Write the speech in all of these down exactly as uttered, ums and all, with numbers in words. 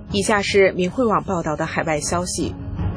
以下是明慧网报道的海外消息，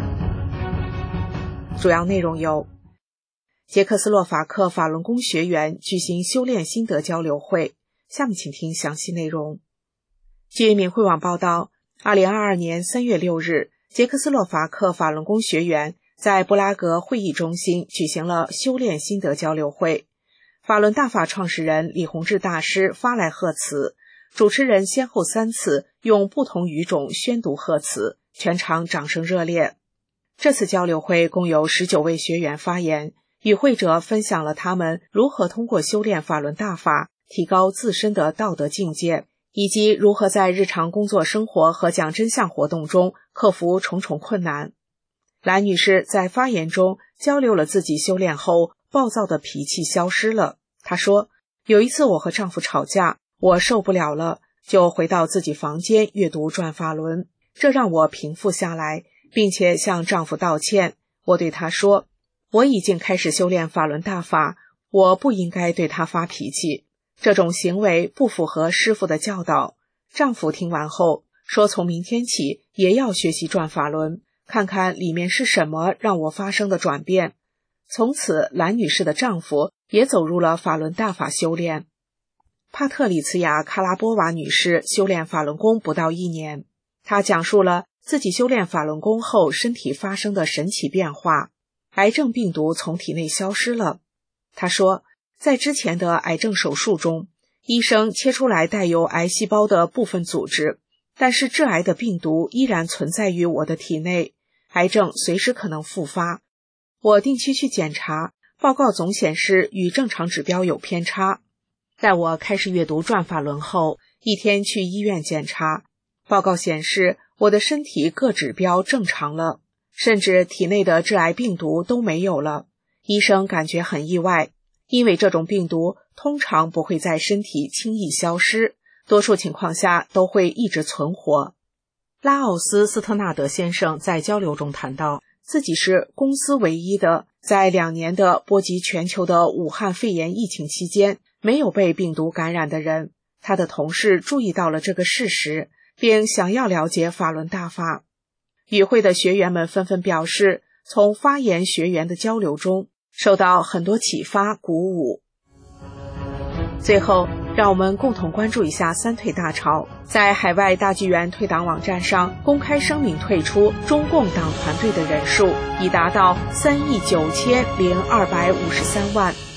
主要内容有：捷克斯洛伐克法轮功学员举行修炼心得交流会。下面请听详细内容。据明慧网报道，二零二二年三月六日，捷克斯洛伐克法轮功学员在布拉格会议中心举行了修炼心得交流会。法轮大法创始人李洪志大师发来贺词，主持人先后三次用不同语种宣读贺词，全场掌声热烈。这次交流会共有十九位学员发言，与会者分享了他们如何通过修炼法轮大法提高自身的道德境界，以及如何在日常工作生活和讲真相活动中克服重重困难。兰女士在发言中交流了自己修炼后暴躁的脾气消失了。她说，有一次我和丈夫吵架，我受不了了，就回到自己房间阅读转法轮，这让我平复下来，并且向丈夫道歉。我对他说，我已经开始修炼法轮大法，我不应该对他发脾气，这种行为不符合师父的教导。丈夫听完后说，从明天起也要学习转法轮，看看里面是什么让我发生的转变。从此兰女士的丈夫也走入了法轮大法修炼。帕特里茨亚·卡拉波瓦女士修炼法轮功不到一年，她讲述了自己修炼法轮功后身体发生的神奇变化，癌症病毒从体内消失了。她说，在之前的癌症手术中，医生切出来带有癌细胞的部分组织，但是致癌的病毒依然存在于我的体内，癌症随时可能复发。我定期去检查，报告总显示与正常指标有偏差。在我开始阅读转法轮后，一天去医院检查，报告显示我的身体各指标正常了，甚至体内的致癌病毒都没有了。医生感觉很意外，因为这种病毒通常不会在身体轻易消失，多数情况下都会一直存活。拉奥斯·斯特纳德先生在交流中谈到，自己是公司唯一的在两年的波及全球的武汉肺炎疫情期间没有被病毒感染的人。他的同事注意到了这个事实，并想要了解法轮大法。与会的学员们纷纷表示，从发言学员的交流中受到很多启发鼓舞。最后，让我们共同关注一下三退大潮。在海外大纪元退党网站上公开声明退出中共党团队的人数已达到三亿九千零二百五十三万。